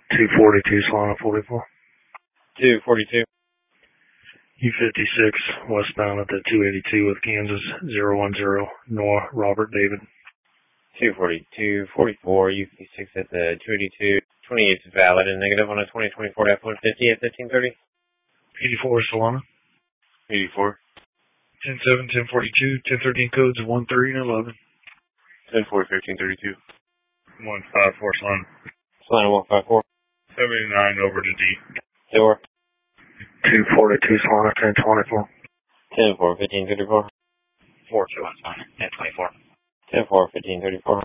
242 Solana 44. 242. U56 westbound at the 282 with Kansas 010 Noah Robert David. 242, 44, U56 at the 282. 28 is valid and negative on a 2024 F-150 at 1530. 84 Solana. 84. 10-7, 10-42, 10-13 codes 1, 3, and 11. 10-4, 1332. 154 Solana. Solana 154. 79 over to D. Door. 242 Solana 10-24. 10-4, 1534. 4-2 on Solana 10-24. 10-4, 1534.